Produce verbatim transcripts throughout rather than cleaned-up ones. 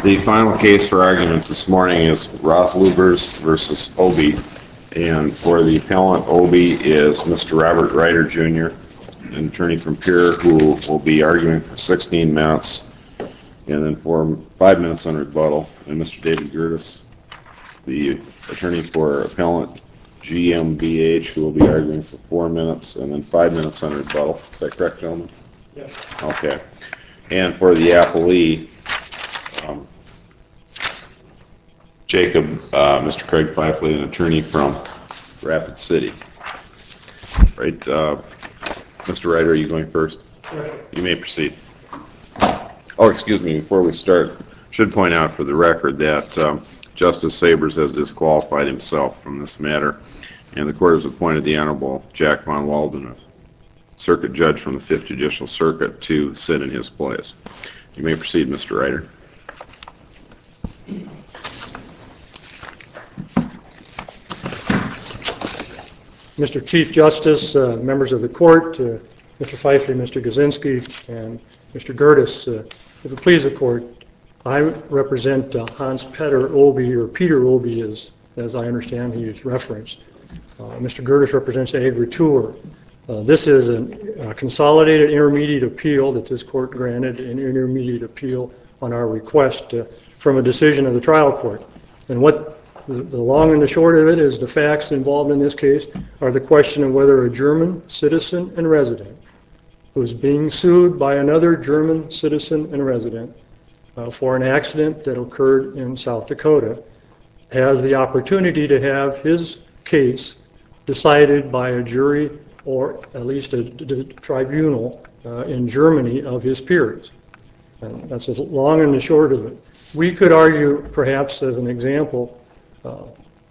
The final case for argument this morning is Rothlubers versus Obie, and for the appellant, Obie is Mister Robert Ryder Junior, an attorney from Pierre, who will be arguing for sixteen minutes, and then for five minutes on rebuttal, and Mister David Gertis, the attorney for appellant G M B H, who will be arguing for four minutes, and then five minutes on rebuttal. Is that correct, gentlemen? Yes. Okay. And for the appellee, um, Jacob, uh, Mister Craig Pfeifley, an attorney from Rapid City. Right, uh, Mister Ryder, are you going first? Right. You may proceed. Oh, excuse me, before we start, should point out for the record that um, Justice Sabers has disqualified himself from this matter, and the court has appointed the Honorable Jack Von Walden, a circuit judge from the Fifth Judicial Circuit, to sit in his place. You may proceed, Mister Ryder. Mister Chief Justice, uh, members of the court, uh, Mister Pfeiffer, Mister Gazinski, and Mister Gertis, uh, if it please the court, I represent uh, Hans Peter Obie, or Peter Obie, as, as I understand he is referenced. Uh, Mister Gertis represents Agri-Tour. Uh, this is a, a consolidated intermediate appeal that this court granted, an intermediate appeal on our request uh, from a decision of the trial court. And what the, the long and the short of it is, the facts involved in this case are the question of whether a German citizen and resident who is being sued by another German citizen and resident uh, for an accident that occurred in South Dakota has the opportunity to have his case decided by a jury or at least a, a tribunal uh, in Germany of his peers. And that's the long and the short of it. We could argue, perhaps as an example, uh,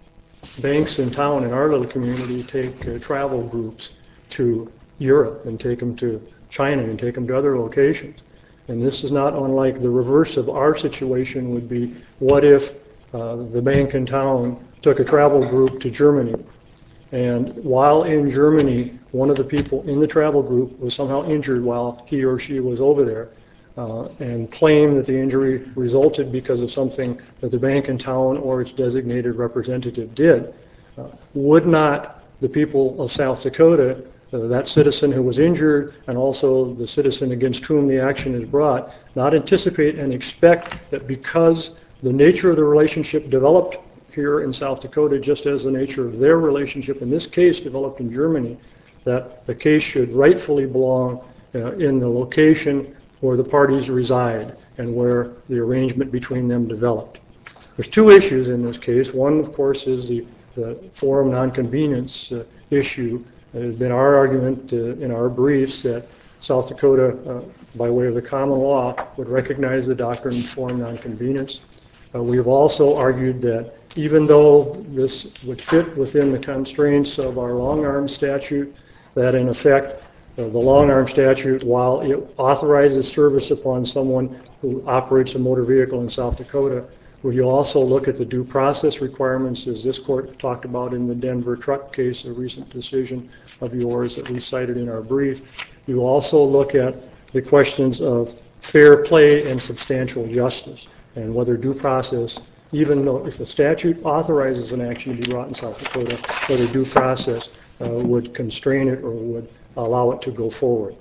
banks in town in our little community take uh, travel groups to Europe and take them to China and take them to other locations. And this is not unlike the reverse of our situation would be, what if uh, the bank in town took a travel group to Germany, and while in Germany, one of the people in the travel group was somehow injured while he or she was over there, uh, and claimed that the injury resulted because of something that the bank in town or its designated representative did. Uh, would not the people of South Dakota, uh, that citizen who was injured and also the citizen against whom the action is brought, not anticipate and expect that because the nature of the relationship developed here in South Dakota, just as the nature of their relationship in this case developed in Germany, that the case should rightfully belong uh, in the location where the parties reside and where the arrangement between them developed. There's two issues in this case. One, of course, is the, the forum nonconvenience uh, issue. It has been our argument uh, in our briefs that South Dakota, uh, by way of the common law, would recognize the doctrine of forum nonconvenience. Uh, we have also argued that even though this would fit within the constraints of our long-arm statute, that in effect uh, the long-arm statute, while it authorizes service upon someone who operates a motor vehicle in South Dakota, would you also look at the due process requirements, as this court talked about in the Denver truck case, a recent decision of yours that we cited in our brief. You also look at the questions of fair play and substantial justice, and whether due process, even though if the statute authorizes an action to be brought in South Dakota, whether due process uh, would constrain it or would allow it to go forward.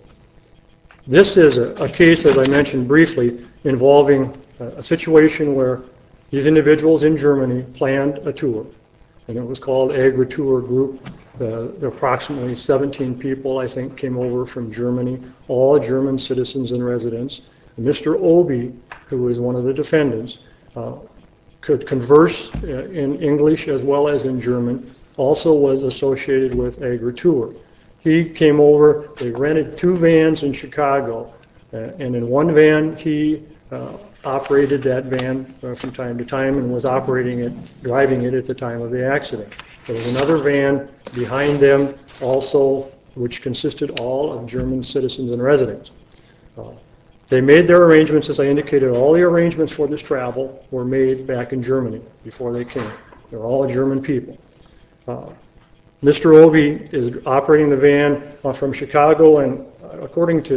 This is a, a case, as I mentioned briefly, involving a, a situation where these individuals in Germany planned a tour, and it was called Agri-Tour Group. Uh, there approximately seventeen people, I think, came over from Germany, all German citizens and residents. And Mister Obie, who is one of the defendants, uh, could converse in English as well as in German, also was associated with Agri-Tour. He came over, they rented two vans in Chicago, uh, and in one van he uh, operated that van uh, from time to time and was operating it, driving it at the time of the accident. There was another van behind them also, which consisted all of German citizens and residents. Uh, They made their arrangements, as I indicated. All the arrangements for this travel were made back in Germany before they came. They're all German people. Uh, Mister Obie is operating the van uh, from Chicago, and uh, according to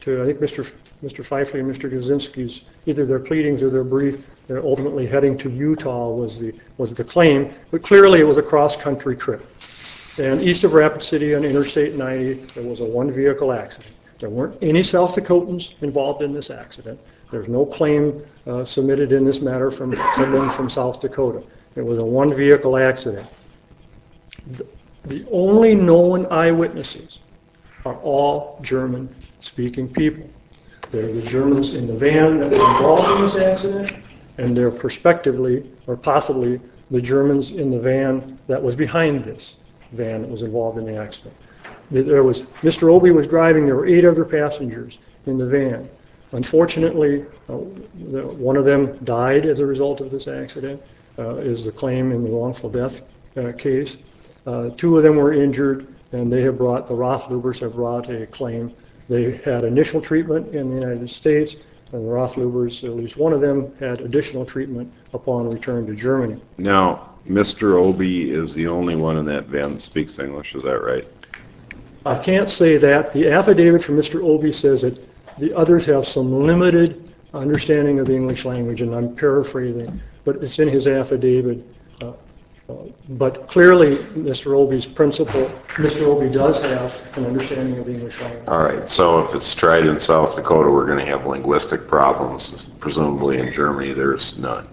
to, I think, Mister F- Mister Feifley and Mister Gazinski's, either their pleadings or their brief, they're ultimately heading to Utah was the, was the claim, but clearly it was a cross-country trip. And east of Rapid City on Interstate ninety, there was a one-vehicle accident. There weren't any South Dakotans involved in this accident. There's no claim uh, submitted in this matter from someone from South Dakota. It was a one-vehicle accident. The, the only known eyewitnesses are all German-speaking people. They're the Germans in the van that was involved in this accident, and they're prospectively, or possibly, the Germans in the van that was behind this van that was involved in the accident. There was, Mister Obey was driving, there were eight other passengers in the van. Unfortunately, uh, the, one of them died as a result of this accident, uh, is the claim in the wrongful death uh, case. Uh, two of them were injured, and they have brought, the Rothlubers have brought a claim. They had initial treatment in the United States, and the Rothlubers, at least one of them, had additional treatment upon return to Germany. Now, Mister Obey is the only one in that van that speaks English, is that right? I can't say that. The affidavit from Mister Obey says that the others have some limited understanding of the English language, and I'm paraphrasing, but it's in his affidavit. Uh, uh, but clearly, Mister Obey's principal, Mister Obey does have an understanding of the English language. All right, so if it's tried in South Dakota, we're going to have linguistic problems. Presumably in Germany, there's none.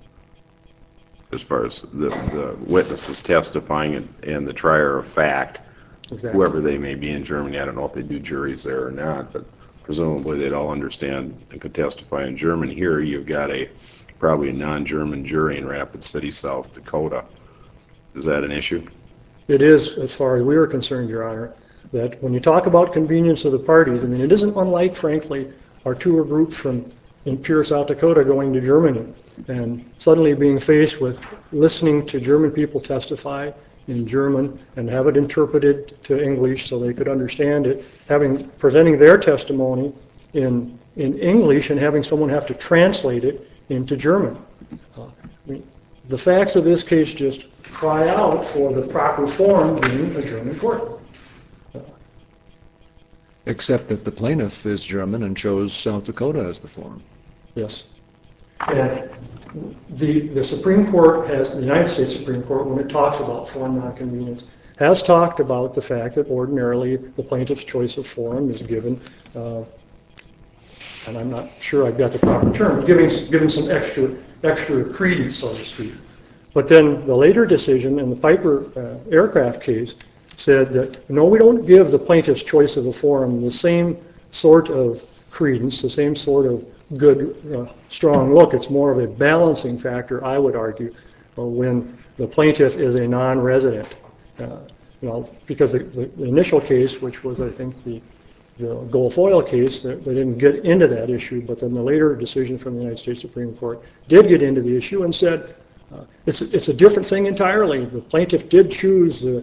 As far as the, the witnesses testifying and, and the trier of fact, Exactly. whoever they may be in Germany, I don't know if they do juries there or not, but presumably they'd all understand and could testify in German. Here you've got a probably a non-German jury in Rapid City, South Dakota. Is that an issue? It is, as far as we are concerned, Your Honor, that when you talk about convenience of the parties, I mean, it isn't unlike, frankly, our tour groups from in pure South Dakota going to Germany and suddenly being faced with listening to German people testify in German and have it interpreted to English so they could understand it, having presenting their testimony in in English and having someone have to translate it into German. Uh, I mean, the facts of this case just cry out for the proper form being a German court. Uh, Except that the plaintiff is German and chose South Dakota as the forum. Yes. And the, the Supreme Court has, the United States Supreme Court, when it talks about forum nonconvenience, has talked about the fact that ordinarily the plaintiff's choice of forum is given, uh, and I'm not sure I've got the proper term, giving, given some extra, extra credence, so to speak. But then the later decision in the Piper uh, aircraft case said that, no, we don't give the plaintiff's choice of a forum the same sort of credence, the same sort of good, uh, strong look. It's more of a balancing factor, I would argue, uh, when the plaintiff is a non-resident. Uh, you know, because the, the, the initial case, which was, I think, the, the Gulf Oil case, they, they didn't get into that issue, but then the later decision from the United States Supreme Court did get into the issue and said, uh, it's, it's a different thing entirely. The plaintiff did choose uh,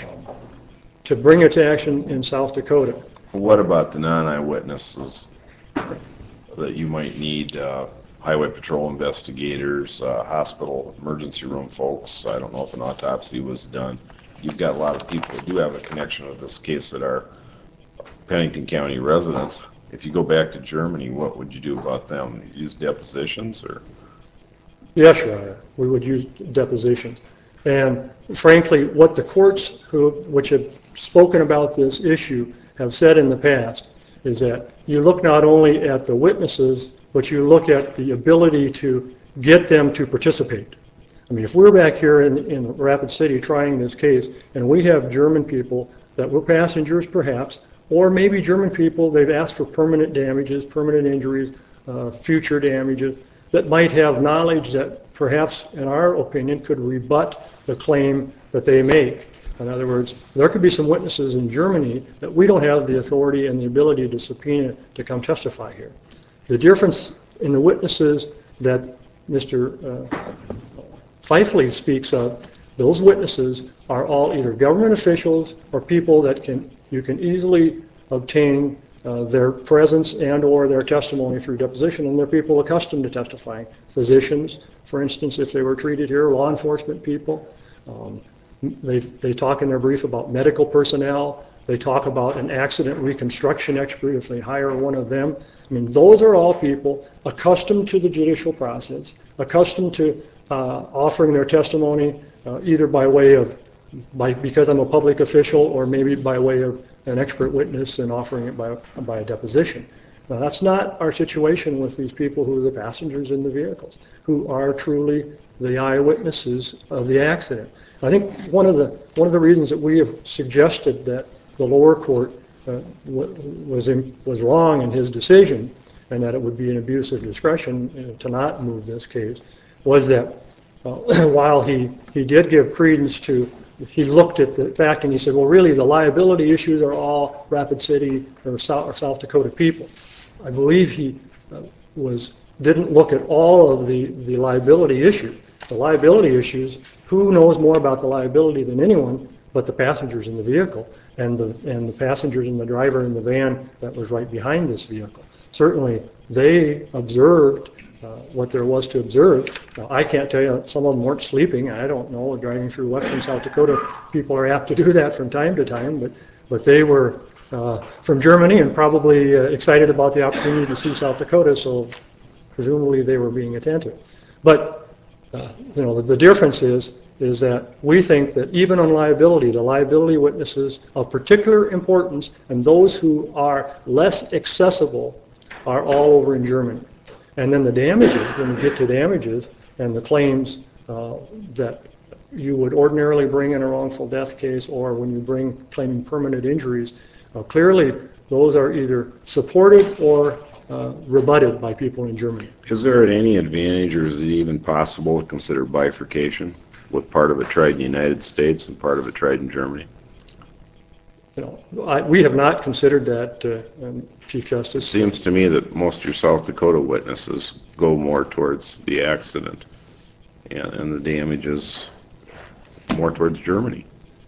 to bring its action in South Dakota. What about the non-eyewitnesses that you might need, uh, highway patrol investigators, uh, hospital emergency room folks? I don't know if an autopsy was done. You've got a lot of people who do have a connection with this case that are Pennington County residents. If you go back to Germany, what would you do about them? Use depositions or? Yes, Your Honor, we would use depositions. And frankly, what the courts who, which have spoken about this issue have said in the past is that you look not only at the witnesses, but you look at the ability to get them to participate. I mean, if we're back here in, in Rapid City trying this case, and we have German people that were passengers perhaps, or maybe German people, they've asked for permanent damages, permanent injuries, uh, future damages, that might have knowledge that perhaps, in our opinion, could rebut the claim that they make. In other words, there could be some witnesses in Germany that we don't have the authority and the ability to subpoena to come testify here. The difference in the witnesses that Mister Uh, Feifley speaks of, those witnesses are all either government officials or people that can you can easily obtain uh, their presence and or their testimony through deposition, and they're people accustomed to testifying. Physicians, for instance, if they were treated here, law enforcement people. Um, they, they talk in their brief about medical personnel They talk about an accident reconstruction expert if they hire one of them. I mean, those are all people accustomed to the judicial process, accustomed to uh, offering their testimony uh, either by way of, by, because I'm a public official, or maybe by way of an expert witness and offering it by, by a deposition. Now, that's not our situation with these people who are the passengers in the vehicles, who are truly the eyewitnesses of the accident. I think one of the one of the reasons that we have suggested that the lower court uh, was in, was wrong in his decision, and that it would be an abuse of discretion uh, to not move this case, was that uh, while he he did give credence to, he looked at the fact and he said, well, really the liability issues are all Rapid City or South, or South Dakota people. I believe he uh, was didn't look at all of the, the liability issues. The liability issues, who knows more about the liability than anyone but the passengers in the vehicle and the, and the passengers and the driver in the van that was right behind this vehicle. Certainly they observed uh, what there was to observe. Now, I can't tell you, some of them weren't sleeping. I don't know, driving through western South Dakota, people are apt to do that from time to time, but, but they were Uh, from Germany and probably uh, excited about the opportunity to see South Dakota, so presumably they were being attentive. But uh, you know, the, the difference is is that we think that even on liability, the liability witnesses of particular importance and those who are less accessible are all over in Germany. And then the damages, when we get to damages and the claims uh, that you would ordinarily bring in a wrongful death case, or when you bring claiming permanent injuries, Uh, clearly, those are either supported or uh, rebutted by people in Germany. Is there any advantage, or is it even possible to consider bifurcation with part of it tried in the United States and part of it tried in Germany? You know, I, we have not considered that, uh, um, Chief Justice. It seems to me that most of your South Dakota witnesses go more towards the accident and, and the damages more towards Germany.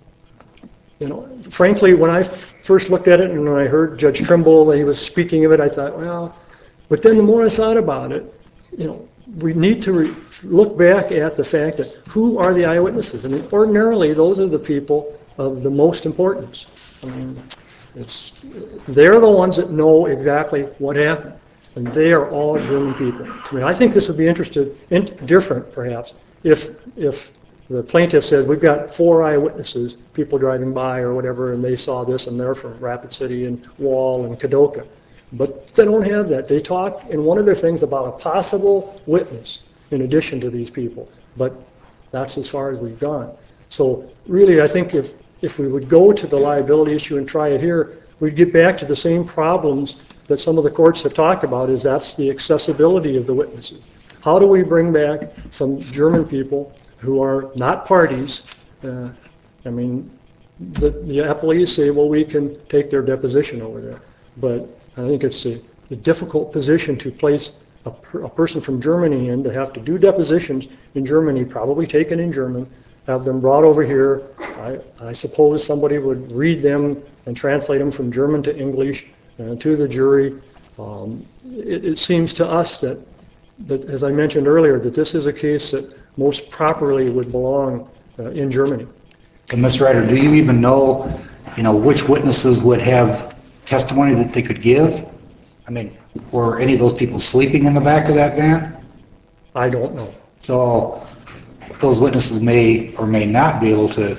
You know, frankly, when I first looked at it and when I heard Judge Trimble, he was speaking of it, I thought, well, but then the more I thought about it, you know, we need to re- look back at the fact that who are the eyewitnesses? I mean, ordinarily, those are the people of the most importance. I mean, it's, they're the ones that know exactly what happened, and they are all German people. I mean, I think this would be interested, in, different, perhaps, if if the plaintiff says, we've got four eyewitnesses, people driving by or whatever, and they saw this, and they're from Rapid City and Wall and Kadoka. But they don't have that. They talk in one of their things about a possible witness in addition to these people. But that's as far as we've gone. So really, I think if, if we would go to the liability issue and try it here, we'd get back to the same problems that some of the courts have talked about, is that's the accessibility of the witnesses. How do we bring back some German people who are not parties? Uh, I mean, the, the appellees say, well, we can take their deposition over there. But I think it's a, a difficult position to place a, per, a person from Germany in, to have to do depositions in Germany, probably taken in German, have them brought over here. I, I suppose somebody would read them and translate them from German to English uh, to the jury. Um, it, it seems to us that, that, as I mentioned earlier, that this is a case that most properly would belong uh, in Germany. And Mister Ryder, do you even know, you know, which witnesses would have testimony that they could give? I mean, were any of those people sleeping in the back of that van? I don't know. So those witnesses may or may not be able to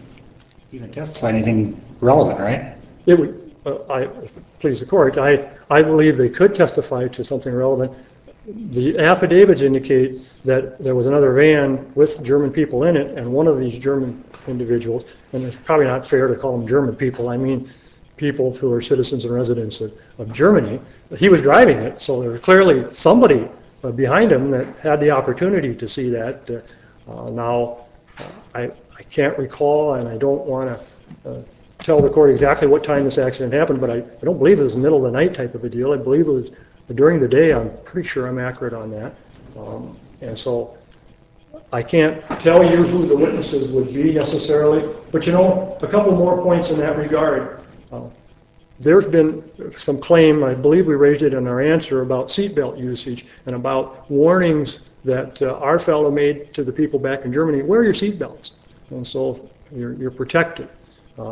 even testify anything relevant, right? It would, uh, I, please the court, I, I believe they could testify to something relevant. The affidavits indicate that there was another van with German people in it, and one of these German individuals, and it's probably not fair to call them German people, I mean people who are citizens and residents of, of Germany, he was driving it, so there was clearly somebody uh, behind him that had the opportunity to see that. Uh, uh, now, uh, I, I can't recall, and I don't want to uh, tell the court exactly what time this accident happened, but I, I don't believe it was middle of the night type of a deal. I believe it was during the day. I'm pretty sure I'm accurate on that. Um, and so I can't tell you who the witnesses would be necessarily, but you know, a couple more points in that regard. Uh, there's been some claim, I believe we raised it in our answer, about seatbelt usage and about warnings that uh, our fellow made to the people back in Germany, wear your seatbelts, and so you're, you're protected. Uh,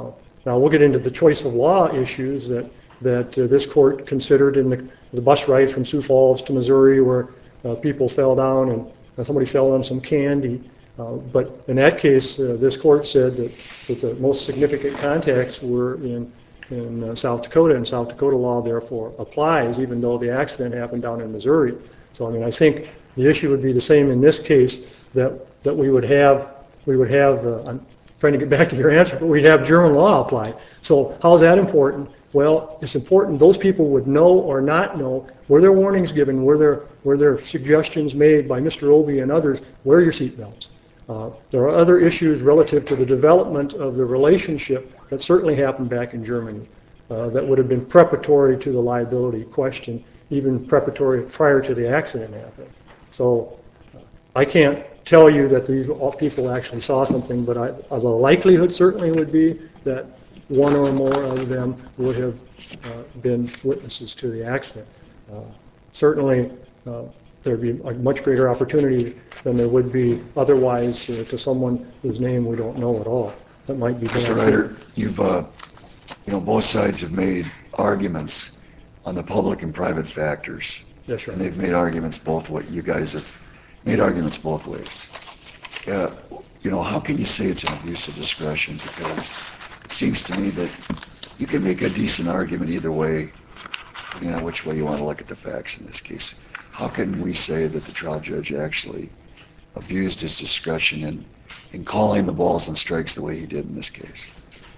Now, we'll get into the choice of law issues that, that uh, this court considered in the, the bus ride from Sioux Falls to Missouri, where uh, people fell down and uh, somebody fell on some candy. Uh, but in that case, uh, this court said that, that the most significant contacts were in, in uh, South Dakota, and South Dakota law therefore applies, even though the accident happened down in Missouri. So, I mean, I think the issue would be the same in this case, that, that we would have, we would have, uh, I'm trying to get back to your answer, but we'd have German law apply. So how is that important? Well, it's important those people would know or not know, were there warnings given, were there, were there suggestions made by Mister Obey and others, wear your seatbelts. Uh, there are other issues relative to the development of the relationship that certainly happened back in Germany uh, that would have been preparatory to the liability question, even preparatory prior to the accident happening. So uh, I can't tell you that these all people actually saw something, but I, uh, the likelihood certainly would be that one or more of them would have uh, been witnesses to the accident. Uh, certainly, uh, there'd be a much greater opportunity than there would be otherwise uh, to someone whose name we don't know at all. That might be. Mister Ryder, you've, uh, you know, both sides have made arguments on the public and private factors. Yes, sir. And they've made arguments both ways. You guys have made arguments both ways. Uh, you know, how can you say it's an abuse of discretion? Because it seems to me that you can make a decent argument either way, you know, which way you want to look at the facts in this case. How can we say that the trial judge actually abused his discretion in, in calling the balls and strikes the way he did in this case?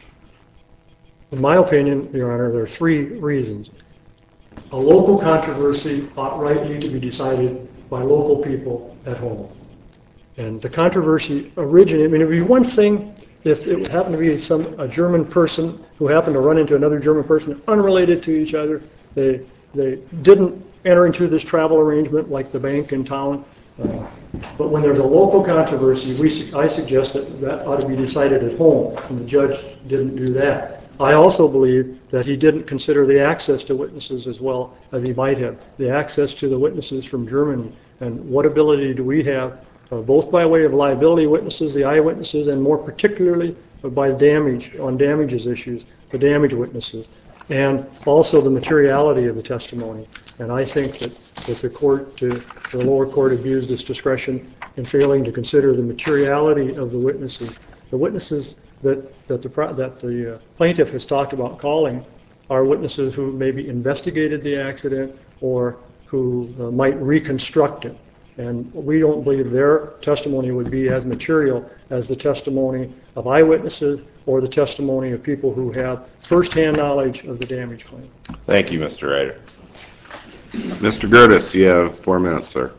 In my opinion, Your Honor, there are three reasons. A local controversy ought rightly to be decided by local people at home. And the controversy originated, I mean, it would be one thing if it happened to be some a German person who happened to run into another German person unrelated to each other. They, they didn't enter into this travel arrangement like the bank in town. Uh, but when there's a local controversy, we, su I suggest that that ought to be decided at home, and the judge didn't do that. I also believe that he didn't consider the access to witnesses as well as he might have. The access to the witnesses from Germany, and what ability do we have, uh, both by way of liability witnesses, the eyewitnesses, and more particularly by damage, on damages issues, the damage witnesses, and also the materiality of the testimony. And I think that, that the court, uh, the lower court abused its discretion in failing to consider the materiality of the witnesses. The witnesses that, that, the, that the uh, plaintiff has talked about calling are witnesses who maybe investigated the accident or who uh, might reconstruct it. And we don't believe their testimony would be as material as the testimony of eyewitnesses or the testimony of people who have firsthand knowledge of the damage claim. Thank you, Mister Ryder. Mister Gerdes, you have four minutes, sir.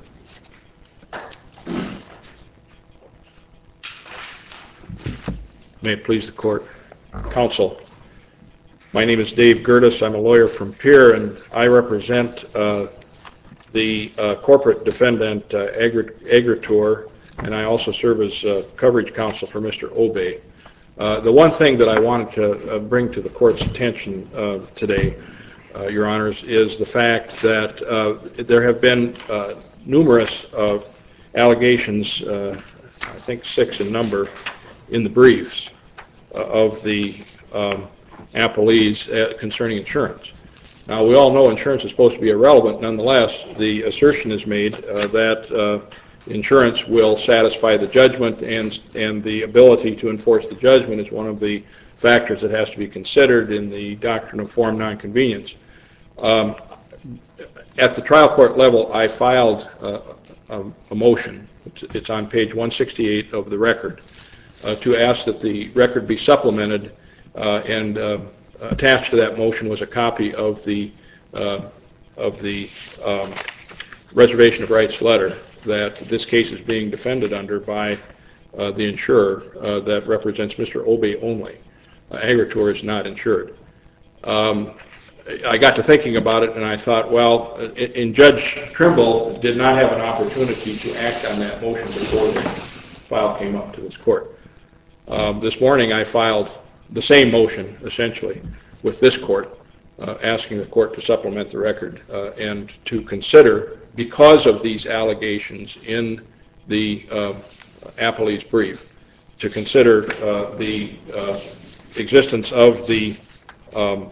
May it please the court. Counsel, my name is Dave Gerdes. I'm a lawyer from Pierre, and I represent uh, the uh, corporate defendant uh, Agri Agritor, and I also serve as uh, coverage counsel for Mister Obey. Uh, the one thing that I wanted to uh, bring to the court's attention uh, today, uh, Your Honors, is the fact that uh, there have been uh, numerous uh, allegations, uh, I think six in number, in the briefs uh, of the um, appellees uh, concerning insurance. Now, we all know insurance is supposed to be irrelevant. Nonetheless, the assertion is made uh, that uh, insurance will satisfy the judgment, and, and the ability to enforce the judgment is one of the factors that has to be considered in the doctrine of forum nonconvenience. Um, at the trial court level, I filed uh, a, a motion. It's, it's on page one sixty-eight of the record. Uh, to ask that the record be supplemented, uh, and uh, attached to that motion was a copy of the uh, of the um, reservation of rights letter that this case is being defended under by uh, the insurer uh, that represents Mister Obey only. Uh, Agritor is not insured. Um, I got to thinking about it, and I thought, well, and Judge Trimble did not have an opportunity to act on that motion before the file came up to this court. Um, this morning I filed the same motion, essentially, with this court, uh, asking the court to supplement the record uh, and to consider, because of these allegations in the uh, appellee's brief, to consider uh, the uh, existence of the um,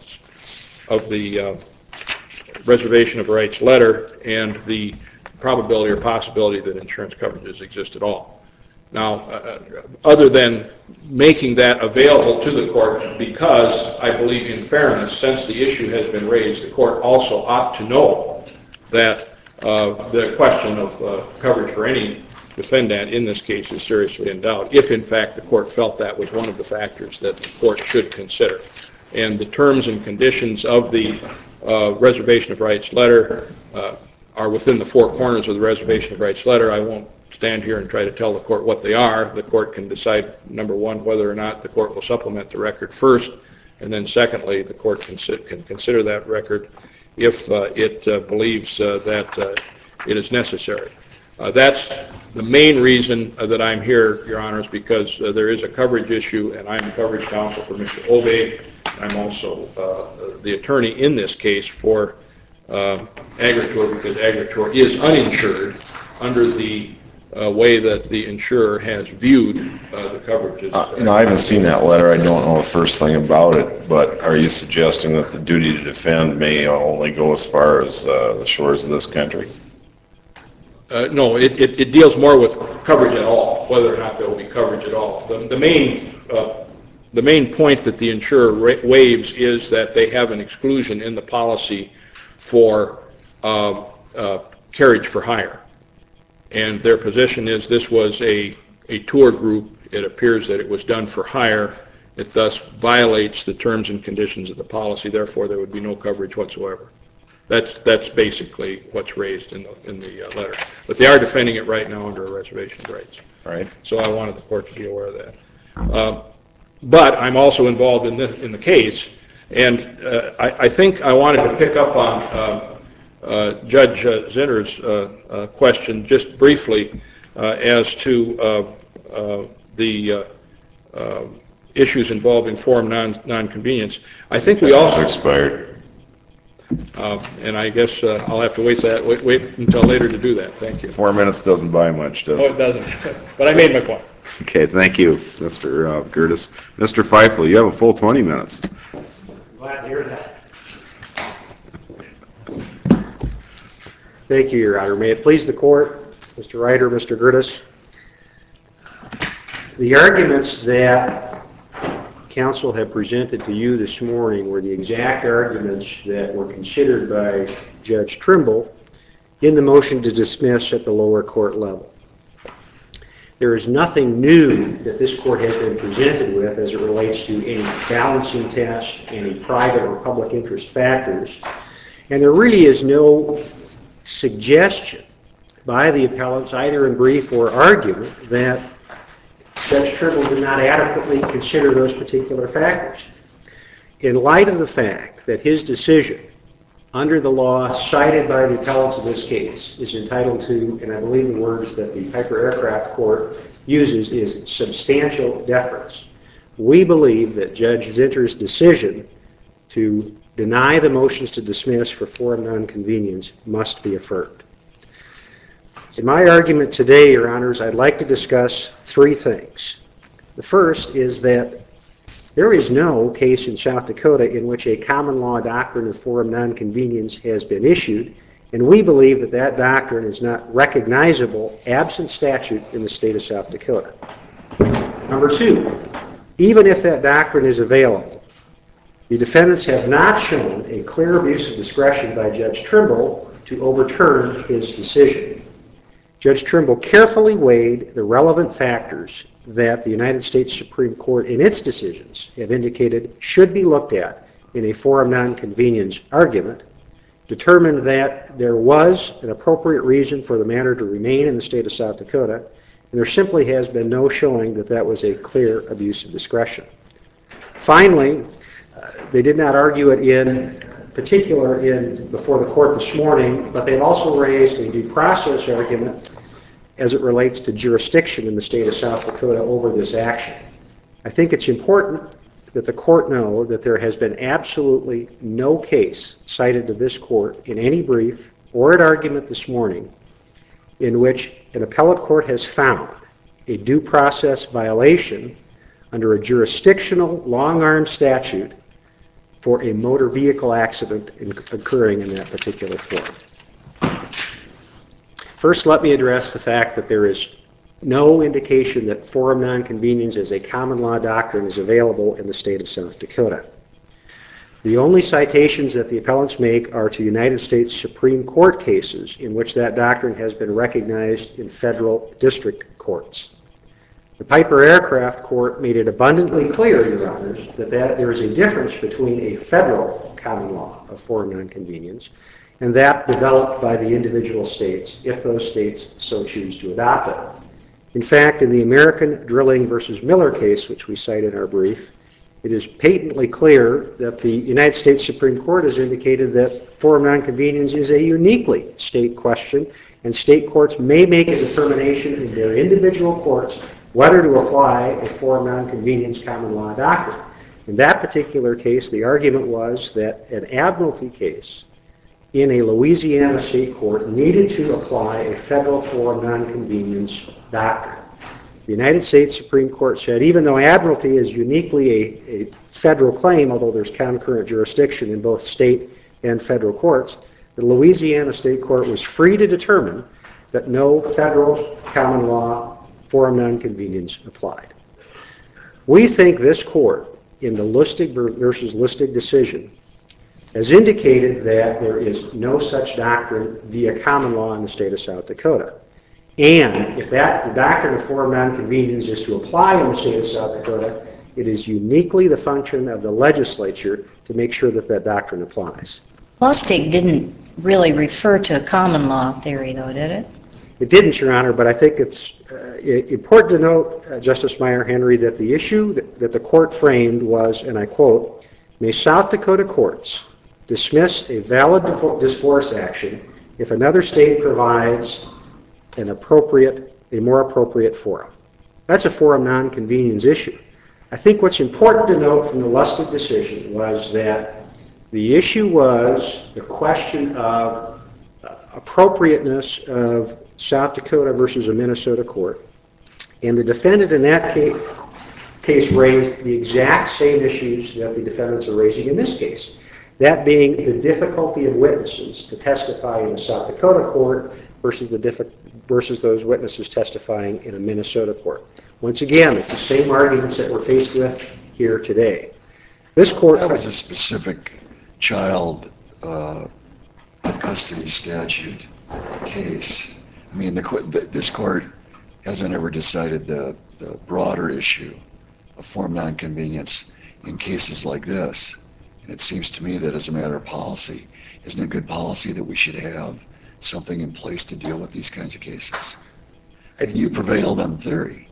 of the uh, reservation of rights letter and the probability or possibility that insurance coverages exist at all. Now, uh, other than making that available to the court, because I believe in fairness, since the issue has been raised, the court also ought to know that uh, the question of uh, coverage for any defendant in this case is seriously in doubt, if in fact the court felt that was one of the factors that the court should consider. And the terms and conditions of the uh, reservation of rights letter uh, are within the four corners of the reservation of rights letter. I won't stand here and try to tell the court what they are. The court can decide, number one, whether or not the court will supplement the record first, and then secondly, the court can, sit, can consider that record if uh, it uh, believes uh, that uh, it is necessary. Uh, that's the main reason uh, that I'm here, Your Honors, because uh, there is a coverage issue, and I'm coverage counsel for Mister Obey. I'm also uh, the attorney in this case for uh, Agritor, because Agritor is uninsured under the uh, way that the insurer has viewed uh, the coverages. Uh, you know, I haven't seen that letter. I don't know the first thing about it, but are you suggesting that the duty to defend may only go as far as uh, the shores of this country? Uh, no, it, it, it deals more with coverage at all, whether or not there will be coverage at all. The, the main uh, the main point that the insurer waives is that they have an exclusion in the policy for um, uh, carriage for hire. And their position is this was a, a tour group. It appears that it was done for hire. It thus violates the terms and conditions of the policy. Therefore, there would be no coverage whatsoever. That's that's basically what's raised in the in the uh, letter. But they are defending it right now under a reservation of rights. Right. So I wanted the court to be aware of that. Um, but I'm also involved in the in the case, and uh, I, I think I wanted to pick up on uh, uh, Judge uh, Zinner's uh, uh, question just briefly uh, as to uh, uh, the uh, uh, issues involving forum non non-convenience. I think we also expired. Uh, and I guess uh, I'll have to wait that wait, wait until later to do that. Thank you. Four minutes doesn't buy much, does No, it? it doesn't. But I made my point. Okay, thank you, Mister Uh, Gerdes. Mister Feifel, you have a full twenty minutes. Glad to hear that. Thank you, Your Honor. May it please the court, Mister Ryder, Mister Gerdes. The arguments that counsel have presented to you this morning were the exact arguments that were considered by Judge Trimble in the motion to dismiss at the lower court level. There is nothing new that this court has been presented with as it relates to any balancing test, any private or public interest factors, and there really is no suggestion by the appellants, either in brief or argument, that Judge Trimble did not adequately consider those particular factors. In light of the fact that his decision, under the law cited by the appellants in this case, is entitled to, and I believe the words that the Piper Aircraft Court uses is substantial deference, we believe that Judge Zinter's decision to deny the motions to dismiss for forum nonconvenience must be affirmed. In my argument today, Your Honors, I'd like to discuss three things. The first is that there is no case in South Dakota in which a common law doctrine of forum nonconvenience has been issued, and we believe that that doctrine is not recognizable absent statute in the state of South Dakota. Number two, even if that doctrine is available, the defendants have not shown a clear abuse of discretion by Judge Trimble to overturn his decision. Judge Trimble carefully weighed the relevant factors that the United States Supreme Court in its decisions have indicated should be looked at in a forum nonconvenience argument, determined that there was an appropriate reason for the matter to remain in the state of South Dakota, and there simply has been no showing that that was a clear abuse of discretion. Finally, uh, they did not argue it in particular in before the court this morning, but they've also raised a due process argument as it relates to jurisdiction in the state of South Dakota over this action. I think it's important that the court know that there has been absolutely no case cited to this court in any brief or at argument this morning in which an appellate court has found a due process violation under a jurisdictional long-arm statute for a motor vehicle accident in, occurring in that particular forum. First, let me address the fact that there is no indication that forum nonconvenience as a common law doctrine is available in the state of South Dakota. The only citations that the appellants make are to United States Supreme Court cases in which that doctrine has been recognized in federal district courts. The Piper Aircraft Court made it abundantly clear, Your Honors, that, that there is a difference between a federal common law of forum nonconvenience and that developed by the individual states, if those states so choose to adopt it. In fact, in the American Drilling versus Miller case, which we cite in our brief, it is patently clear that the United States Supreme Court has indicated that forum nonconvenience is a uniquely state question, and state courts may make a determination in their individual courts whether to apply a forum nonconvenience common law doctrine. In that particular case, the argument was that an admiralty case in a Louisiana state court needed to apply a federal forum nonconvenience doctrine. The United States Supreme Court said even though admiralty is uniquely a, a federal claim, although there's concurrent jurisdiction in both state and federal courts, the Louisiana state court was free to determine that no federal common law forum nonconvenience applied. We think this court, in the Lustig versus Lustig decision, has indicated that there is no such doctrine via common law in the state of South Dakota. And if that the doctrine of forum nonconvenience is to apply in the state of South Dakota, it is uniquely the function of the legislature to make sure that that doctrine applies. Lustig didn't really refer to a common law theory, though, did it? It didn't, Your Honor, but I think it's uh, important to note, uh, Justice Meyer Henry, that the issue that, that the court framed was, and I quote, "May South Dakota courts dismiss a valid divorce action if another state provides an appropriate, a more appropriate forum." That's a forum nonconvenience issue. I think what's important to note from the Lustig decision was that the issue was the question of uh, appropriateness of South Dakota versus a Minnesota court. And the defendant in that case, case raised the exact same issues that the defendants are raising in this case. That being the difficulty of witnesses to testify in a South Dakota court versus the diffi- versus those witnesses testifying in a Minnesota court. Once again, it's the same arguments that we're faced with here today. This court... That was a specific child uh, custody statute case. I mean, the, the, this court hasn't ever decided the, the broader issue of forum nonconvenience in cases like this. And it seems to me that as a matter of policy, isn't it good policy that we should have something in place to deal with these kinds of cases? And you prevailed on theory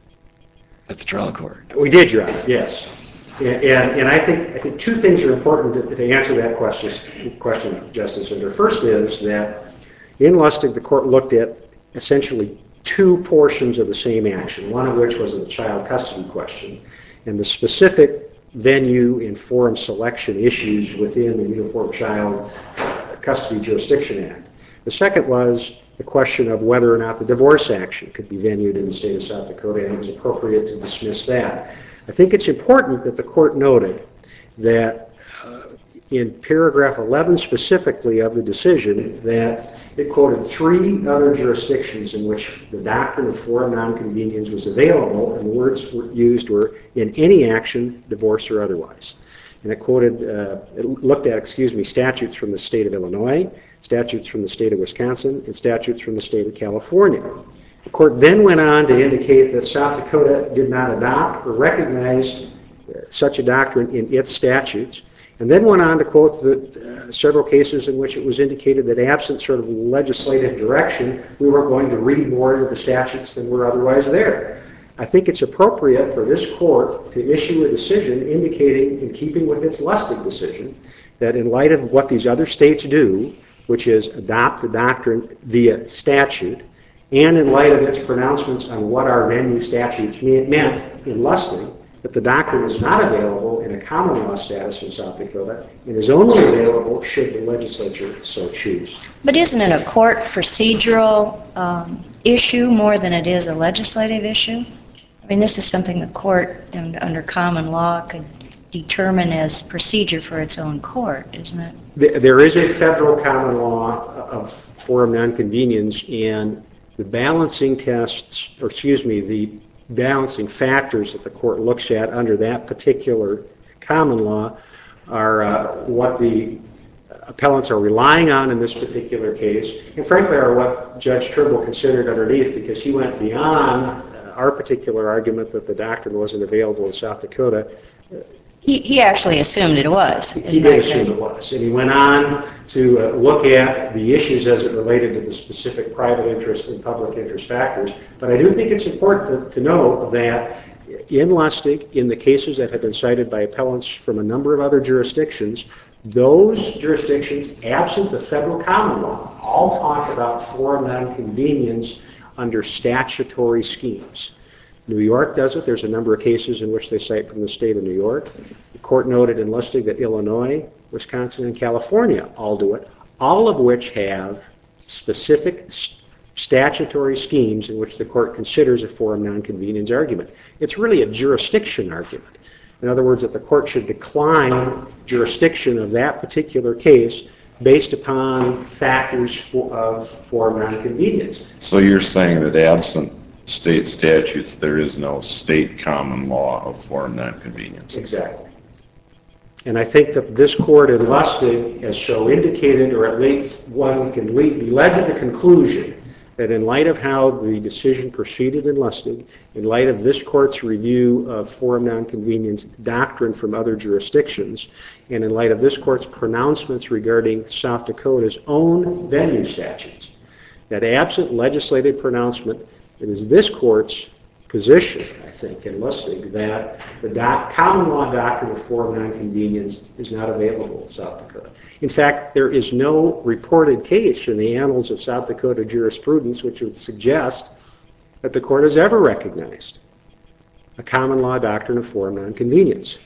at the trial court. We did, Your Honor, yes. And, and, and I think I think two things are important to, to answer that question, question, Justice Linder. First is that in Lustig, the court looked at essentially two portions of the same action, one of which was the child custody question, and the specific venue and forum selection issues within the Uniform Child Custody Jurisdiction Act. The second was the question of whether or not the divorce action could be venued in the state of South Dakota, and it was appropriate to dismiss that. I think it's important that the court noted that uh, in paragraph eleven specifically of the decision that it quoted three other jurisdictions in which the doctrine of forum nonconvenience was available, and the words were used were in any action, divorce or otherwise. And it quoted, uh, it looked at, excuse me, statutes from the state of Illinois, statutes from the state of Wisconsin, and statutes from the state of California. The court then went on to indicate that South Dakota did not adopt or recognize such a doctrine in its statutes, and then went on to quote the, uh, several cases in which it was indicated that absent sort of legislative direction, we weren't going to read more into the statutes than were otherwise there. I think it's appropriate for this court to issue a decision indicating, in keeping with its Lustig decision, that in light of what these other states do, which is adopt the doctrine via statute, and in light of its pronouncements on what our venue statutes meant in Lustig, that the doctrine is not available in a common law status in South Dakota and is only available should the legislature so choose. But isn't it a court procedural um, issue more than it is a legislative issue? I mean, this is something the court, un- under common law, could determine as procedure for its own court, isn't it? Th- There is a federal common law of forum nonconvenience, and the balancing tests, or excuse me, the balancing factors that the court looks at under that particular common law are uh, what the appellants are relying on in this particular case, and frankly are what Judge Trimble considered underneath, because he went beyond uh, our particular argument that the doctrine wasn't available in South Dakota. He, he actually assumed it was. He isn't did that assume correct? it was, and he went on to uh, look at the issues as it related to the specific private interest and public interest factors. But I do think it's important to, to know that in Lustig, in the cases that have been cited by appellants from a number of other jurisdictions, those jurisdictions, absent the federal common law, all talk about forum nonconvenience under statutory schemes. New York does it. There's a number of cases in which they cite from the state of New York. The court noted in Lustig that Illinois, Wisconsin, and California all do it, all of which have specific st- statutory schemes in which the court considers a forum nonconvenience argument. It's really a jurisdiction argument. In other words, that the court should decline jurisdiction of that particular case based upon factors for, of forum nonconvenience. So you're saying that absent state statutes, there is no state common law of forum nonconvenience? Exactly. And I think that this court in Lustig has so indicated, or at least one can lead, be led to the conclusion that in light of how the decision proceeded in Lustig, in light of this court's review of forum nonconvenience doctrine from other jurisdictions, and in light of this court's pronouncements regarding South Dakota's own venue statutes, that absent legislative pronouncement, it is this court's position, I think, in Lustig, that the doc, common law doctrine of forum nonconvenience is not available in South Dakota. In fact, there is no reported case in the annals of South Dakota jurisprudence which would suggest that the court has ever recognized a common law doctrine of forum nonconvenience.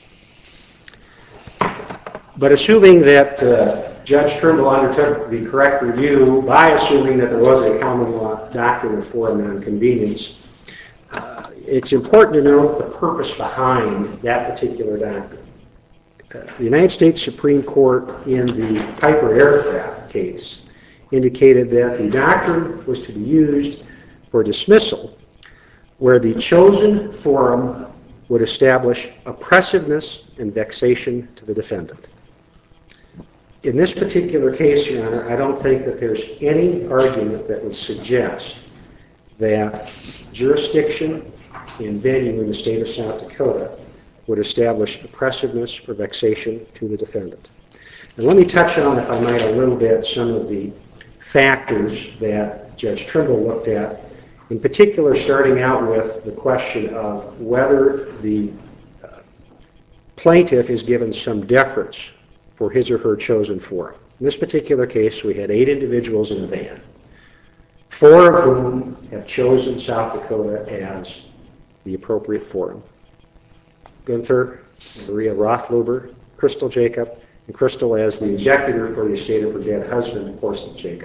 But assuming that uh, Judge Trimble undertook the correct review by assuming that there was a common law doctrine of forum nonconvenience, uh, it's important to note the purpose behind that particular doctrine. Uh, the United States Supreme Court in the Piper Aircraft case indicated that the doctrine was to be used for dismissal where the chosen forum would establish oppressiveness and vexation to the defendant. In this particular case, Your Honor, I don't think that there's any argument that would suggest that jurisdiction and venue in the state of South Dakota would establish oppressiveness or vexation to the defendant. And let me touch on, if I might, a little bit some of the factors that Judge Trimble looked at, in particular starting out with the question of whether the uh, plaintiff is given some deference for his or her chosen forum. In this particular case, we had eight individuals in a van, four of whom have chosen South Dakota as the appropriate forum. Gunther, Maria Rothluber, Crystal Jacob, and Crystal as the executor for the estate of her dead husband, Horst Jacob.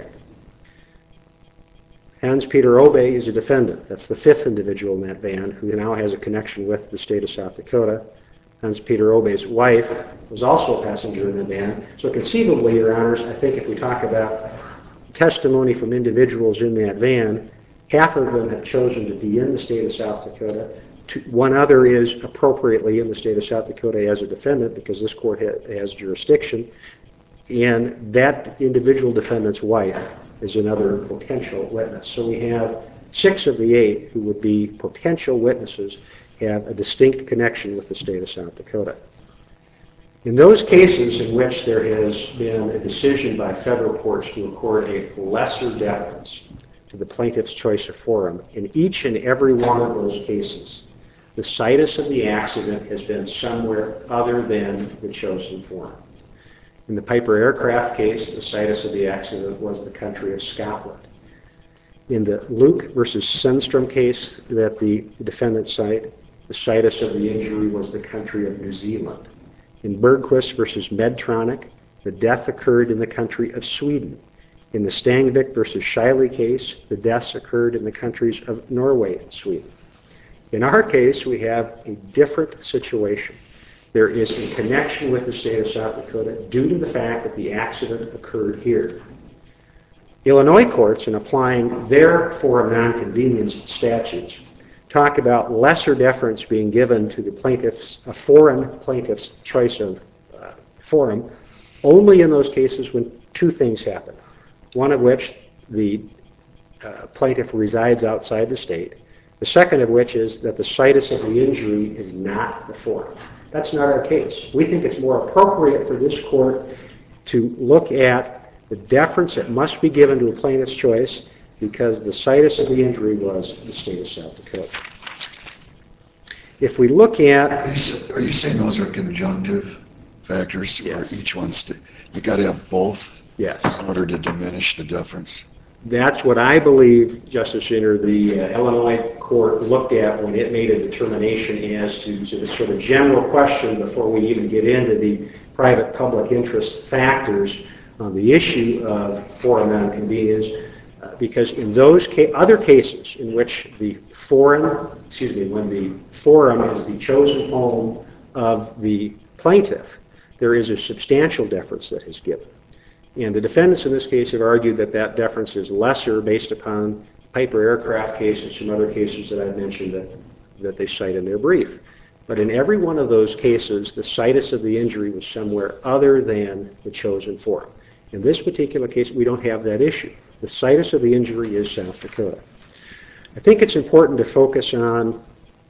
Hans-Peter Obey is a defendant. That's the fifth individual in that van who now has a connection with the state of South Dakota. Hans-Peter Obey's wife was also a passenger in the van. So conceivably, Your Honors, I think if we talk about testimony from individuals in that van, half of them have chosen to be in the state of South Dakota. One other is appropriately in the state of South Dakota as a defendant because this court has jurisdiction. And that individual defendant's wife is another potential witness. So we have six of the eight who would be potential witnesses have a distinct connection with the state of South Dakota. In those cases in which there has been a decision by federal courts to accord a lesser deference to the plaintiff's choice of forum, in each and every one of those cases, the situs of the accident has been somewhere other than the chosen forum. In the Piper Aircraft case, the situs of the accident was the country of Scotland. In the Luke versus Sundstrom case that the defendant cited, the situs of the injury was the country of New Zealand. In Bergquist versus Medtronic, the death occurred in the country of Sweden. In the Stangvik versus Shiley case, the deaths occurred in the countries of Norway and Sweden. In our case, we have a different situation. There is a connection with the state of South Dakota due to the fact that the accident occurred here. Illinois courts, in applying their forum nonconvenience statutes, talk about lesser deference being given to the plaintiff's, a foreign plaintiff's choice of uh, forum, only in those cases when two things happen. One of which the uh, plaintiff resides outside the state. The second of which is that the situs of the injury is not the forum. That's not our case. We think it's more appropriate for this court to look at the deference that must be given to a plaintiff's choice because the situs of the injury was the state of South Dakota. If we look at... Are you, are you saying those are conjunctive factors? Yes. Where each one's, st- you got to have both Yes. in order to diminish the difference? That's what I believe, Justice Schinner, the uh, Illinois court looked at when it made a determination as to, to the sort of general question before we even get into the private-public interest factors on the issue of forum nonconvenience, uh, because in those ca- other cases in which the forum, excuse me, when the forum is the chosen home of the plaintiff, there is a substantial deference that is given. And the defendants in this case have argued that that deference is lesser based upon Piper Aircraft case and some other cases that I've mentioned that, that they cite in their brief. But in every one of those cases, the situs of the injury was somewhere other than the chosen forum. In this particular case, we don't have that issue. The situs of the injury is South Dakota. I think it's important to focus on,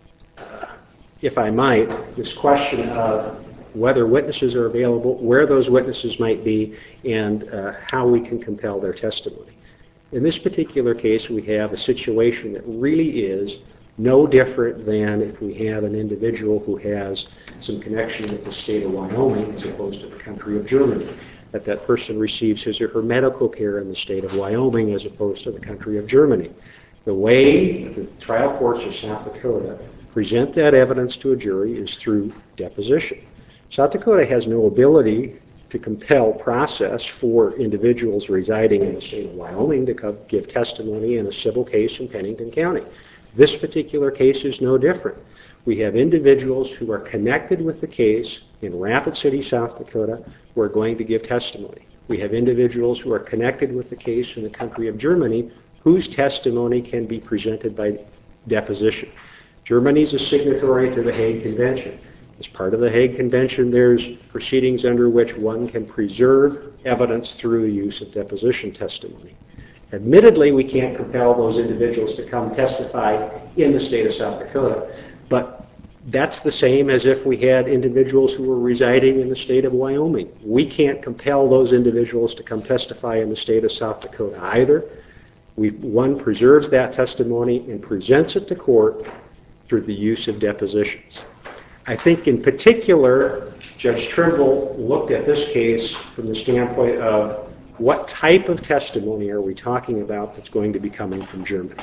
uh, if I might, this question of whether witnesses are available, where those witnesses might be, and uh, how we can compel their testimony. In this particular case, we have a situation that really is no different than if we have an individual who has some connection with the state of Wyoming as opposed to the country of Germany, that that person receives his or her medical care in the state of Wyoming as opposed to the country of Germany. The way the trial courts of South Dakota present that evidence to a jury is through deposition. South Dakota has no ability to compel process for individuals residing in the state of Wyoming to co- give testimony in a civil case in Pennington County. This particular case is no different. We have individuals who are connected with the case in Rapid City, South Dakota, who are going to give testimony. We have individuals who are connected with the case in the country of Germany whose testimony can be presented by deposition. Germany is a signatory to the Hague Convention. As part of the Hague Convention, there's proceedings under which one can preserve evidence through the use of deposition testimony. Admittedly, we can't compel those individuals to come testify in the state of South Dakota, but that's the same as if we had individuals who were residing in the state of Wyoming. We can't compel those individuals to come testify in the state of South Dakota either. We, one preserves that testimony and presents it to court through the use of depositions. I think in particular, Judge Trimble looked at this case from the standpoint of what type of testimony are we talking about that's going to be coming from Germany.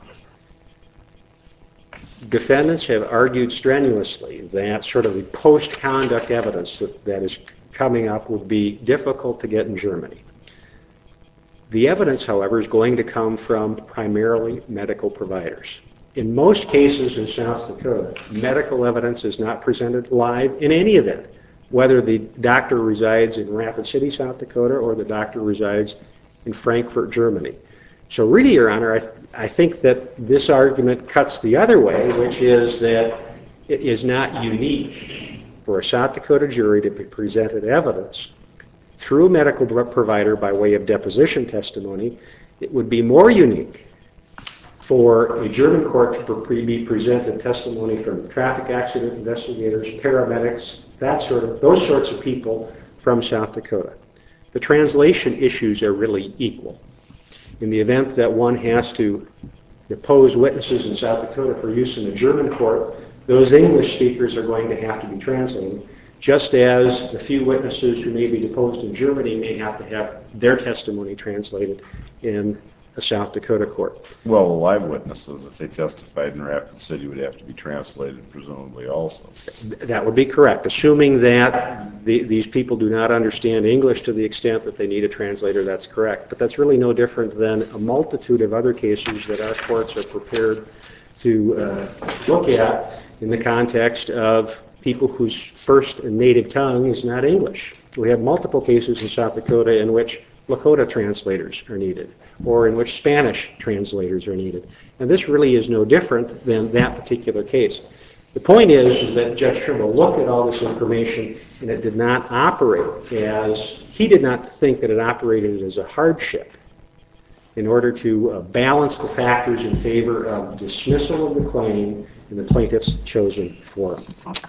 Defendants have argued strenuously that sort of the post-conduct evidence that, that is coming up would be difficult to get in Germany. The evidence, however, is going to come from primarily medical providers. In most cases in South Dakota, medical evidence is not presented live in any event, whether the doctor resides in Rapid City, South Dakota, or the doctor resides in Frankfurt, Germany. So really, Your Honor, I, I think that this argument cuts the other way, which is that it is not unique for a South Dakota jury to be presented evidence through a medical provider by way of deposition testimony. It would be more unique for a German court to be presented testimony from traffic accident investigators, paramedics, that sort of, those sorts of people from South Dakota. The translation issues are really equal. In the event that one has to depose witnesses in South Dakota for use in the German court, those English speakers are going to have to be translated, just as the few witnesses who may be deposed in Germany may have to have their testimony translated in a South Dakota court. Well, the live witnesses, if they testified in Rapid City, would have to be translated presumably also. That would be correct, assuming that the, these people do not understand English to the extent that they need a translator. That's correct. But that's really no different than a multitude of other cases that our courts are prepared to uh, look at in the context of people whose first and native tongue is not English. We have multiple cases in South Dakota in which Lakota translators are needed, or in which Spanish translators are needed. And this really is no different than that particular case. The point is that Judge Trimble looked at all this information, and it did not operate as, he did not think that it operated as a hardship in order to uh, balance the factors in favor of dismissal of the claim in the plaintiff's chosen forum.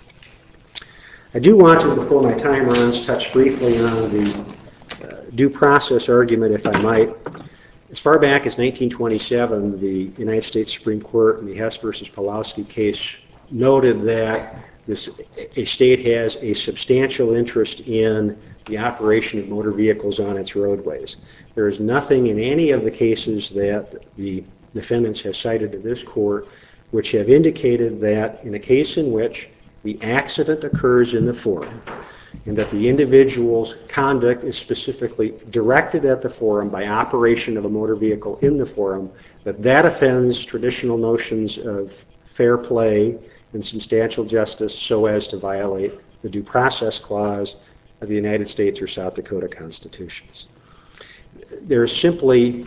I do want to, before my time runs, touch briefly on the uh, due process argument, if I might. As far back as nineteen twenty-seven, the United States Supreme Court in the Hess versus Pawlowski case noted that this, a state has a substantial interest in the operation of motor vehicles on its roadways. There is nothing in any of the cases that the defendants have cited to this court which have indicated that in a case in which the accident occurs in the forum and that the individual's conduct is specifically directed at the forum by operation of a motor vehicle in the forum, that that offends traditional notions of fair play and substantial justice so as to violate the due process clause of the United States or South Dakota constitutions. There's simply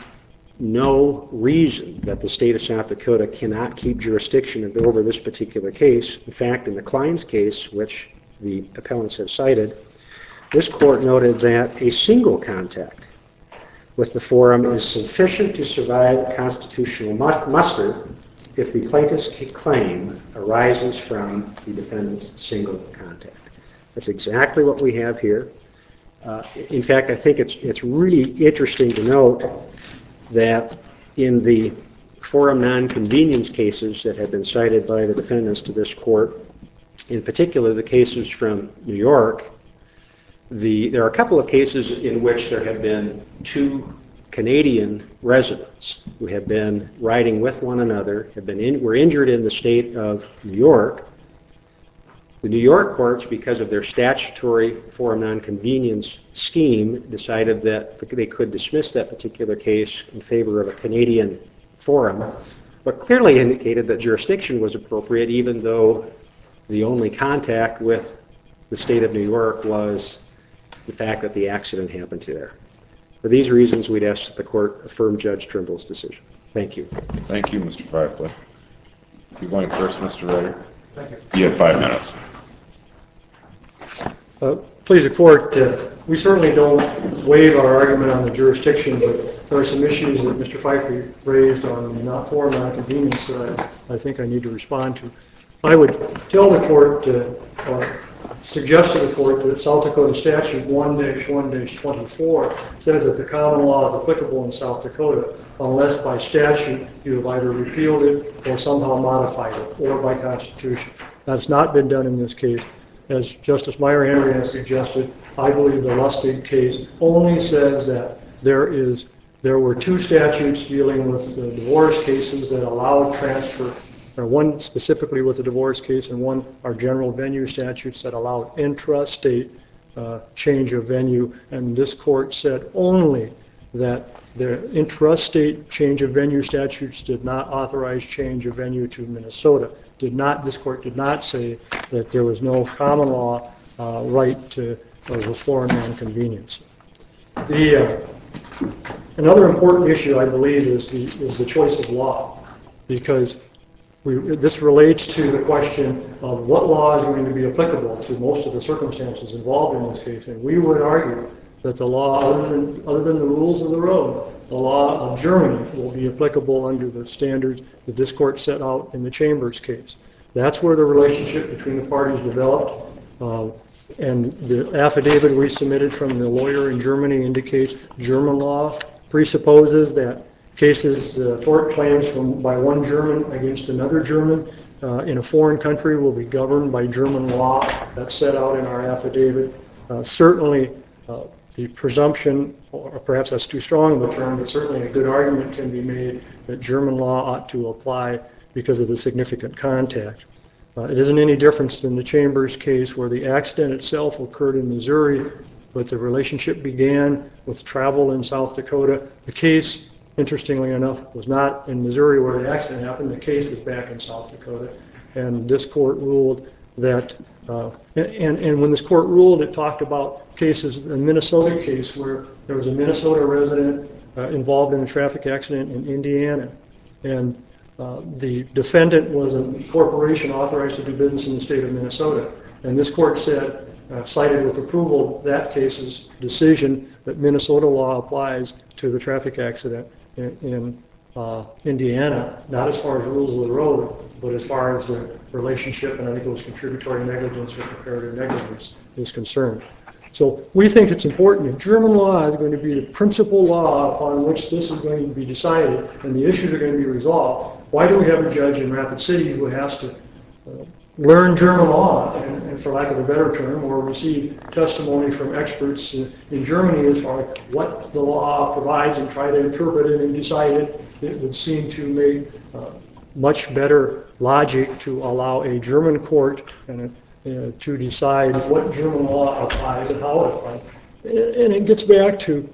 no reason that the state of South Dakota cannot keep jurisdiction over this particular case. In fact, in the Kleins case, which the appellants have cited, this court noted that a single contact with the forum is sufficient to survive constitutional muster if the plaintiff's claim arises from the defendant's single contact. That's exactly what we have here. Uh, in fact, I think it's, it's really interesting to note that in the forum nonconvenience cases that have been cited by the defendants to this court, in particular the cases from New York, the, there are a couple of cases in which there have been two Canadian residents who have been riding with one another, have been in, were injured in the state of New York. The New York courts, because of their statutory forum nonconvenience scheme, decided that they could dismiss that particular case in favor of a Canadian forum, but clearly indicated that jurisdiction was appropriate even though the only contact with the state of New York was the fact that the accident happened there. For these reasons, we'd ask that the court affirm Judge Trimble's decision. Thank you. Thank you, Mister Firefly. You going first, Mister Ryder? Thank you. You have five minutes. Uh, please, the court, uh, we certainly don't waive our argument on the jurisdiction, but there are some issues that Mister Pfeiffer raised on the not forum nonconvenience that I, I think I need to respond to. I would tell the court, uh, or suggest to the court that South Dakota Statute one dash one dash twenty-four says that the common law is applicable in South Dakota unless by statute you have either repealed it or somehow modified it, or by constitution. That's not been done in this case. As Justice Meyer Henry has suggested, I believe the Lustig case only says that there is there were two statutes dealing with the divorce cases that allowed transfer, or one specifically with the divorce case and one are general venue statutes that allowed intrastate uh, change of venue, and this court said only that the intrastate change of venue statutes did not authorize change of venue to Minnesota. Did not, this court did not say that there was no common law uh, right to uh, the forum nonconvenience. The uh, another important issue, I believe, is the is the choice of law, because we, this relates to the question of what law is going to be applicable to most of the circumstances involved in this case, and we would argue that the law, other than other than the rules of the road, the law of Germany will be applicable under the standards that this court set out in the Chambers case. That's where the relationship between the parties developed, uh, and the affidavit we submitted from the lawyer in Germany indicates German law presupposes that cases, uh, tort claims from by one German against another German uh, in a foreign country will be governed by German law. That's set out in our affidavit. Uh, certainly, uh, the presumption, or perhaps that's too strong of a term, but certainly a good argument can be made that German law ought to apply because of the significant contact. Uh, it isn't any different than the Chambers case where the accident itself occurred in Missouri, but the relationship began with travel in South Dakota. The case interestingly enough, was not in Missouri where the accident happened. The case was back in South Dakota. And this court ruled that, uh, and, and when this court ruled, it talked about cases, a Minnesota case where there was a Minnesota resident uh, involved in a traffic accident in Indiana. And uh, the defendant was a corporation authorized to do business in the state of Minnesota. And this court said, uh, cited with approval that case's decision that Minnesota law applies to the traffic accident in, in uh, Indiana, not as far as rules of the road, but as far as the relationship, and I think it was contributory negligence or comparative negligence is concerned. So we think it's important. If German law is going to be the principal law upon which this is going to be decided and the issues are going to be resolved, why do we have a judge in Rapid City who has to uh, learn German law, and, and for lack of a better term, or receive testimony from experts in, in Germany as far as what the law provides and try to interpret it and decide it? It would seem to make uh, much better logic to allow a German court and a, uh, to decide what German law applies and how it applies. And it gets back to,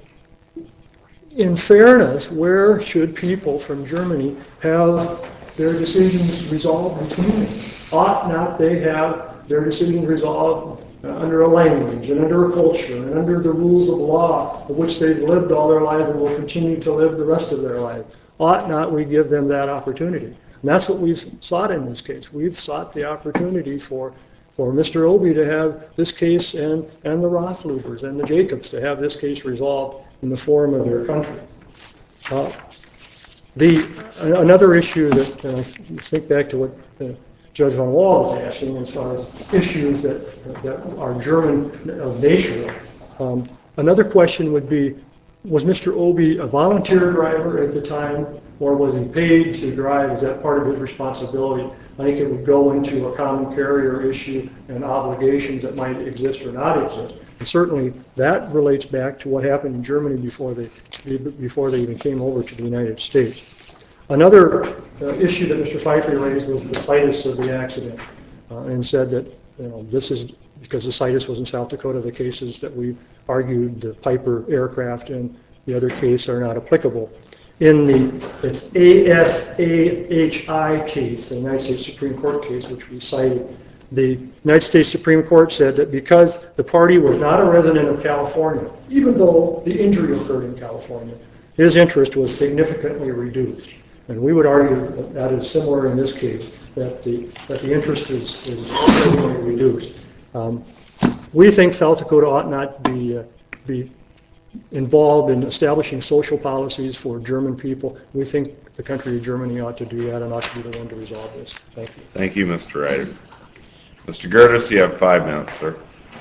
in fairness, where should people from Germany have their decisions resolved between them? Ought not they have their decisions resolved uh, under a language and under a culture and under the rules of law of which they've lived all their lives and will continue to live the rest of their lives? Ought not we give them that opportunity? And that's what we've sought in this case. We've sought the opportunity for, for Mister Obie to have this case and, and the Rothloobers and the Jacobs to have this case resolved in the form of their country. Uh, the, another issue that, uh, think back to what uh, Judge Van Wall was asking as far as issues that, that are German of nature. Um, another question would be, was Mister Obie a volunteer driver at the time, or was he paid to drive? Is that part of his responsibility? I think it would go into a common carrier issue and obligations that might exist or not exist. And certainly that relates back to what happened in Germany before they, before they even came over to the United States. Another uh, issue that Mister Pfeiffer raised was the situs of the accident, uh, and said that, you know, this is because the situs was in South Dakota. The cases that we argued, the Piper aircraft and the other case, are not applicable. In the it's A S A H I case, the United States Supreme Court case, which we cited, the United States Supreme Court said that because the party was not a resident of California, even though the injury occurred in California, his interest was significantly reduced. And we would argue that that is similar in this case, that the, that the interest is, is significantly reduced. Um, we think South Dakota ought not be, uh, be involved in establishing social policies for German people. We think the country of Germany ought to do that and ought to be the one to resolve this. Thank you. Thank you, Mister Ryder. Mister Gerdes, you have five minutes, sir.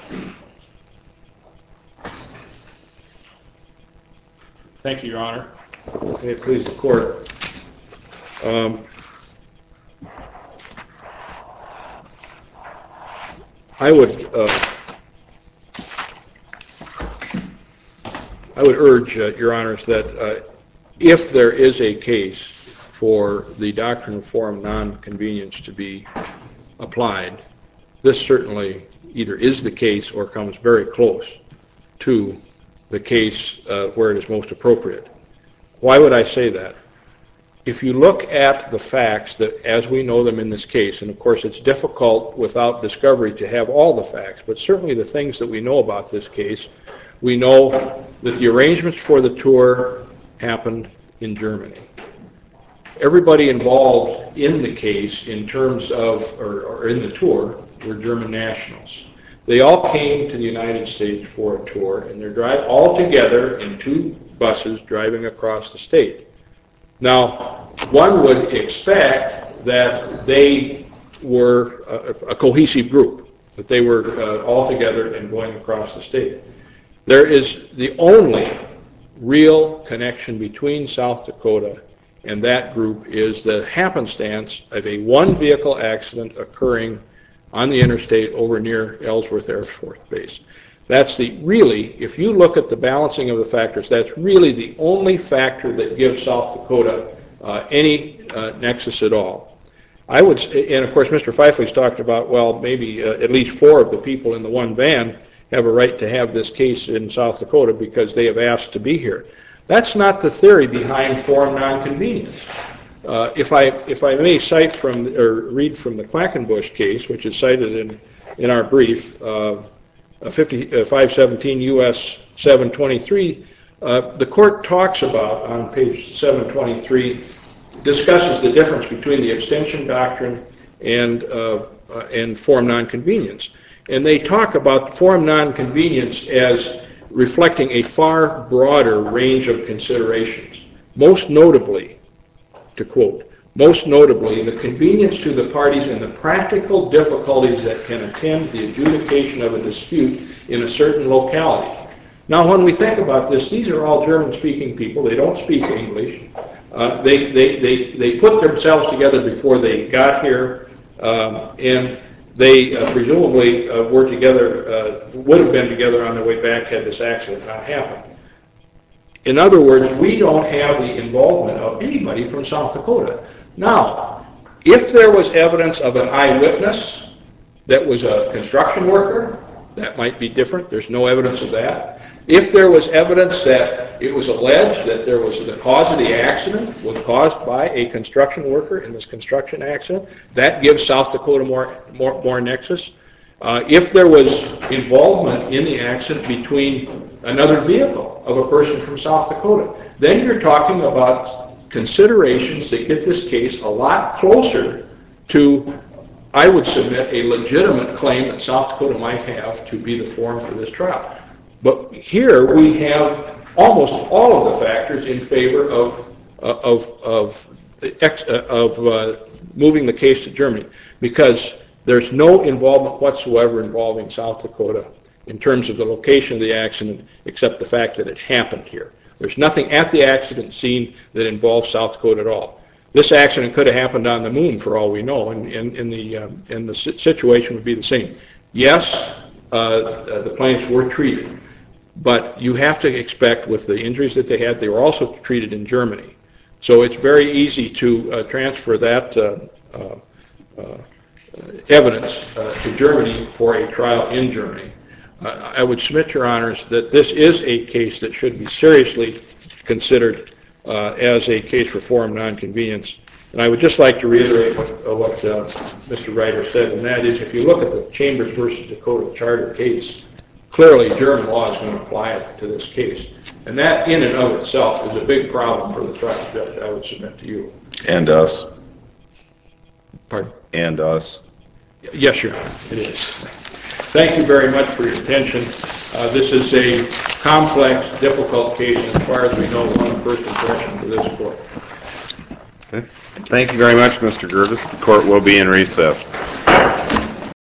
Thank you, Your Honor. May it please the court. Um, I would uh, I would urge, uh, Your Honors, that uh, if there is a case for the doctrine of forum nonconvenience to be applied, this certainly either is the case or comes very close to the case uh, where it is most appropriate. Why would I say that? If you look at the facts that as we know them in this case, and of course it's difficult without discovery to have all the facts, but certainly the things that we know about this case, we know that the arrangements for the tour happened in Germany. Everybody involved in the case in terms of, or, or in the tour, were German nationals. They all came to the United States for a tour, and they're drive all together in two buses driving across the state. Now, one would expect that they were a, a cohesive group, that they were uh, all together and going across the state. There is the only real connection between South Dakota and that group is the happenstance of a one-vehicle accident occurring on the interstate over near Ellsworth Air Force Base. That's the really, if you look at the balancing of the factors, that's really the only factor that gives South Dakota uh, any uh, nexus at all. I would, and of course Mister Pfeiffer's talked about, well, maybe uh, at least four of the people in the one van have a right to have this case in South Dakota because they have asked to be here. That's not the theory behind forum nonconvenience. Uh, if I if I may cite from or read from the Quackenbush case, which is cited in in our brief, uh, five seventeen U S seven twenty-three, uh, the court talks about on page seven twenty-three, discusses the difference between the abstention doctrine and uh, uh, and forum nonconvenience, and they talk about forum nonconvenience as reflecting a far broader range of considerations, most notably, to quote, most notably, the convenience to the parties and the practical difficulties that can attend the adjudication of a dispute in a certain locality. Now, when we think about this, these are all German-speaking people. They don't speak English. Uh, they, they, they, they put themselves together before they got here, um, and they uh, presumably uh, were together, uh, would have been together on their way back had this accident not happened. In other words, we don't have the involvement of anybody from South Dakota. Now, if there was evidence of an eyewitness that was a construction worker, that might be different. There's no evidence of that. If there was evidence that it was alleged that there was the cause of the accident was caused by a construction worker in this construction accident, that gives South Dakota more, more, more nexus. Uh, if there was involvement in the accident between another vehicle of a person from South Dakota, then you're talking about considerations that get this case a lot closer to, I would submit, a legitimate claim that South Dakota might have to be the forum for this trial. But here we have almost all of the factors in favor of uh, of of ex, uh, of uh, moving the case to Germany, because there's no involvement whatsoever involving South Dakota in terms of the location of the accident, except the fact that it happened here. There's nothing at the accident scene that involves South Dakota at all. This accident could have happened on the moon for all we know, and, and, and the um, and the situation would be the same. Yes, uh, the plaintiffs were treated, but you have to expect, with the injuries that they had, they were also treated in Germany. So it's very easy to uh, transfer that uh, uh, uh, evidence uh, to Germany for a trial in Germany. Uh, I would submit, Your Honors, that this is a case that should be seriously considered uh, as a case for forum nonconvenience. And I would just like to reiterate what, uh, what uh, Mister Reiter said, and that is, if you look at the Chambers versus Dakota Charter case, clearly German law is going to apply to this case. And that in and of itself is a big problem for the trial judge, I would submit to you. And us. Pardon? And us. Yes, Your Honor, it is. Thank you very much for your attention. Uh, this is a complex, difficult case, and as far as we know, one of first impression for this court. Okay. Thank you very much, Mister Gerdes. The court will be in recess.